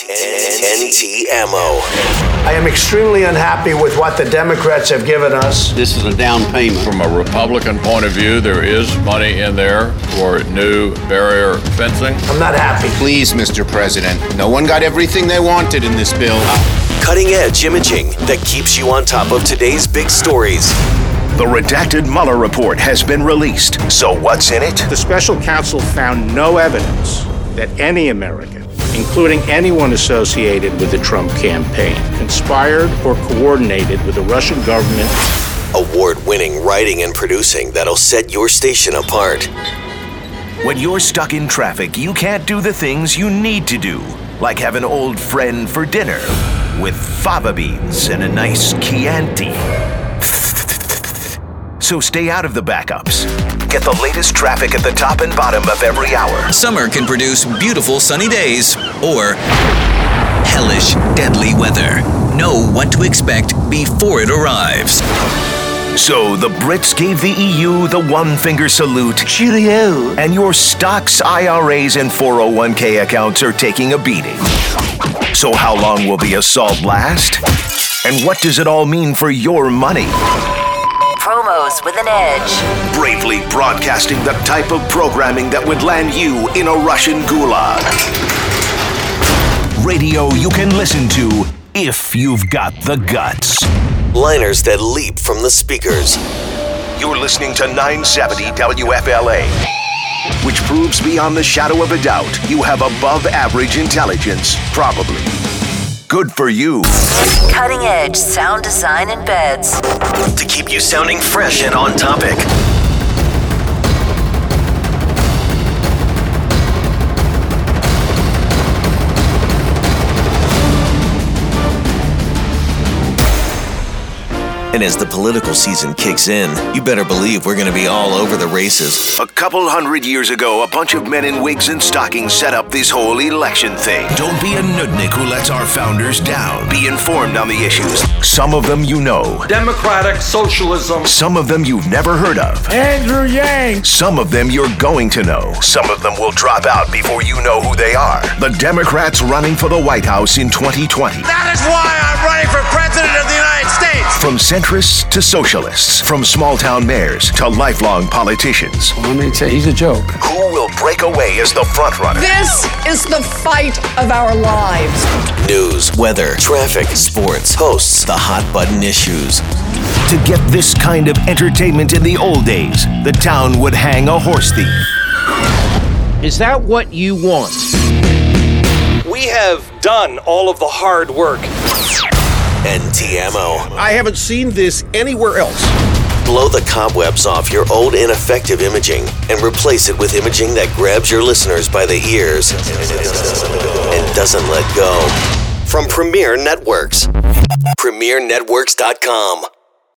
NTMO. I am extremely unhappy with what the Democrats have given us. This is a down payment. From a Republican point of view, there is money in there for new barrier fencing. I'm not happy. Please, Mr. President, no one got everything they wanted in this bill. Cutting-edge imaging that keeps you on top of today's big stories. The redacted Mueller report has been released. So what's in it? The special counsel found no evidence that any American, including anyone associated with the Trump campaign, conspired or coordinated with the Russian government. Award-winning writing and producing that'll set your station apart. When you're stuck in traffic, you can't do the things you need to do, like have an old friend for dinner with fava beans and a nice Chianti. So stay out of the backups. Get the latest traffic at the top and bottom of every hour. Summer can produce beautiful sunny days or hellish, deadly weather. Know what to expect before it arrives. So the Brits gave the EU the one-finger salute. Cheerio. And your stocks, IRAs, and 401k accounts are taking a beating. So how long will the assault last? And what does it all mean for your money? Promos with an edge. Bravely broadcasting the type of programming that would land you in a Russian gulag. Radio you can listen to if you've got the guts. Liners that leap from the speakers. You're listening to 970 WFLA, which proves beyond the shadow of a doubt you have above average intelligence, probably. Good for you. Cutting edge sound design in beds. To keep you sounding fresh and on topic. And as the political season kicks in, you better believe we're going to be all over the races. A couple hundred years ago, a bunch of men in wigs and stockings set up this whole election thing. Don't be a nudnik who lets our founders down. Be informed on the issues. Some of them you know. Democratic socialism. Some of them you've never heard of. Andrew Yang. Some of them you're going to know. Some of them will drop out before you know who they are. The Democrats running for the White House in 2020. That is why I'm running for President of the United States. From centrists to socialists, from small-town mayors to lifelong politicians. Well, let me tell you, he's a joke. Who will break away as the frontrunner? This is the fight of our lives. News, weather, traffic, sports, hosts, the hot-button issues. To get this kind of entertainment in the old days, the town would hang a horse thief. Is that what you want? We have done all of the hard work. NTMO. I haven't seen this anywhere else. Blow the cobwebs off your old ineffective imaging and replace it with imaging that grabs your listeners by the ears and doesn't let go. From Premier Networks. PremierNetworks.com.